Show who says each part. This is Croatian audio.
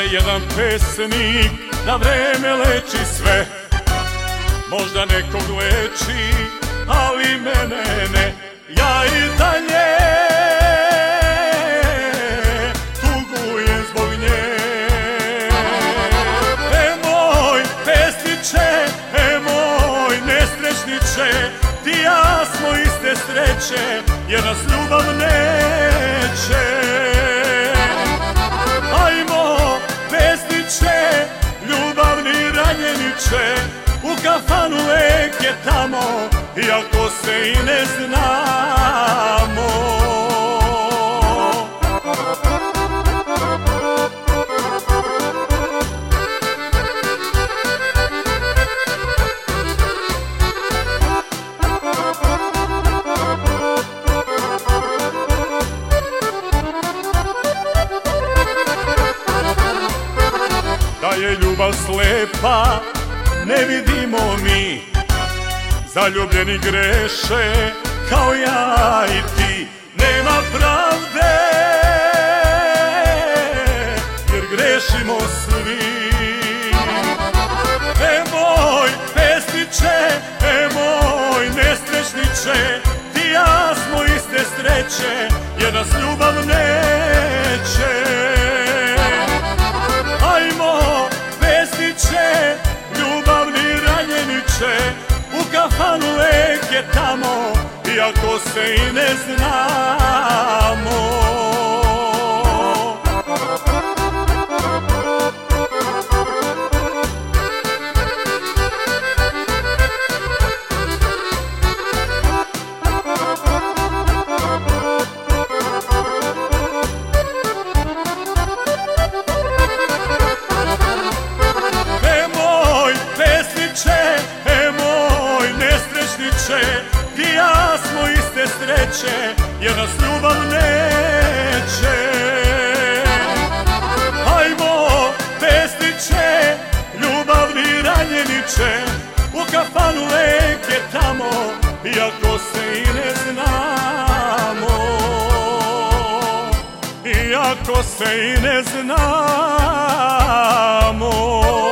Speaker 1: jedan pesnik da vreme leči sve. Možda nekog leči, ali mene ne. Ja i dalje tugujem zbog nje. Moj pesniče, moj nesrećniče, ti i ja smo iste sreće, jer nas ljubav neće. Ajmo, pesniče, ljubavni ranjeniče, u kafanu lek je tamo, iako se i ne znamo. Da je ljubav slepa, ne vidimo mi. Zaljubljeni greše, kao ja i ti. Nema pravde, jer grešimo svi. Moj pesniče, moj nesrećniče, ti i ja smo iste sreće, jer nas ljubav neće. Ajmo, pesniče, ljubavni ranjeniče, u kafanu lek je tamo, iako se i ne znamo. Ti i ja smo iste sreće, jer nas ljubav neće. Ajmo, pesniče, ljubavni ranjeniče, u kafanu lek je tamo, iako se i ne znamo. Iako se i ne znamo.